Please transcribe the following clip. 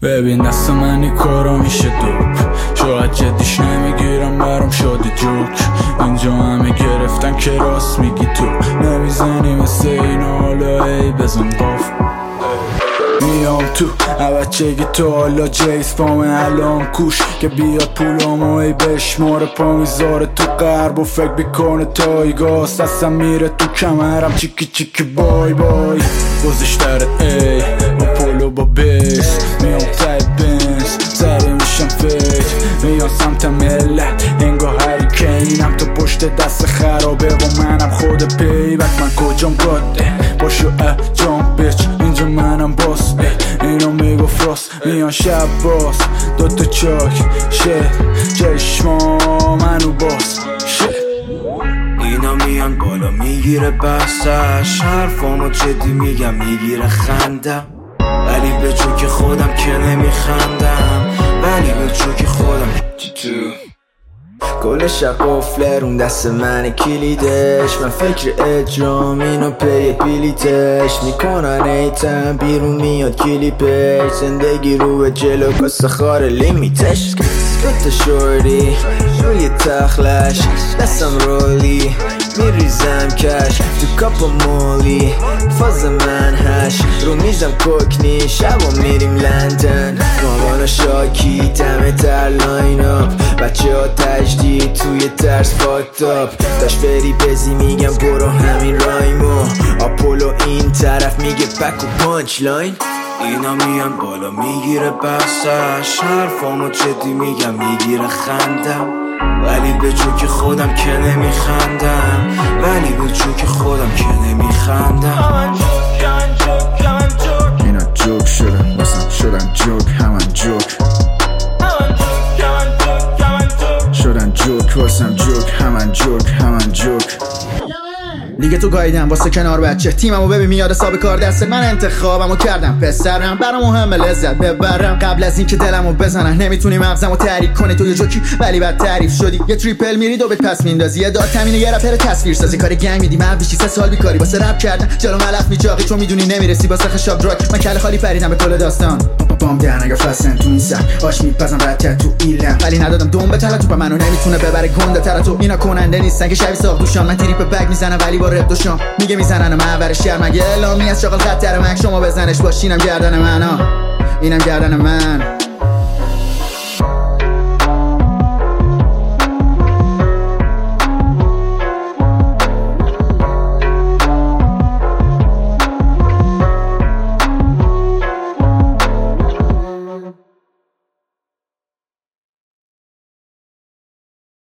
ببین دست منی کارا میشه دوب، شاید جدیش نمیگیرم برام شده جوک. اینجا همه گرفتن که راست میگی تو، نمیزنی مثل این حالا ای بزن باف. میام تو بچگی تو حالا جیس پامه الان کوش که بیاد پولامو ای بشماره پا میذاره تو قرب و فکر بیکنه تایگاست دستم میره تو کمرم چیکی چیکی بای بای گذشتره ای با پولو با بیس میام تای بنز سری میشم فکر میام سمت ملت انگاه هریکینم تو پشت دست خرابه و منم خود پیبک من کجام گاده باشو جام بیچ اینجا منم باس اینو میگو فراست میان شب باز دوتا چاک شد چشما منو باز اینا میان بالا میگیره بحثش حرفامو جدی میگم میگیره خندم ولی به جوک خودم که نمیخندم ولی به جوک خودم کل شب قفله رون دست من کلیدش من فکر اجرام اینو پی بلیتش میکنن ایتم بیرون میاد کلیپش زندگی رو به جلو کسه خار لیمیتش سکت شوردی روی تخلش دستم رولی میریزم کش تو کاپ مولی فاز من هش رو میزم کوکنی شبا میریم لندن مامان شاکی دم در لاین اپ بچه ها تجدید توی ترس فاکتاپ داشت بری بزی میگم برو همین رایمو آپولو این طرف میگه بک و پانچ لاین اینا میان بالا میگیره بحثش حرفامو جدی میگم میگیره خندم ولی به جوک خودم که نمیخندم ولی به جوک خودم که نمیخندم اینا جوک شدن واسم شدن جوک همان جوک شدن جوک واسم جوک همان جوک همان جوک لیگ تو گاییدم واسه کنار بچه تیممو ببین میاد حساب کار دست من انتخابمو کردم پسرم برام مهمه لذت ببرم قبل از اینکه دلمو بزنن نمیتونی مغزمو تحریک کنی تو یه جوکی ولی بعد تعریف شدی یه تریپل میرید و به پس میندازی یه داد تامین یه رپر تصویر سازی کار گنگ میدی من بیشی 3 سال بیکاری واسه رپ کردن جلو ملف میجاقی چون میدونی نمیرسی واسه خشاب دراگ من کله خالی پریدم به کل داستان بام در نگا فاستن تو این سر آش میپزم بدتر تو ایلم ولی ندادم دوم به تلا تو منو نمیتونه ببره گنده تر تو اینا کننده نیستن که شبی ساق دوشان من تریپ بگ میزنم ولی با رپ دوشام میگه میزنن معبر شهر مگه اعلامی از شغل خطر من شما بزنش باشینم گردن من اینم گردن من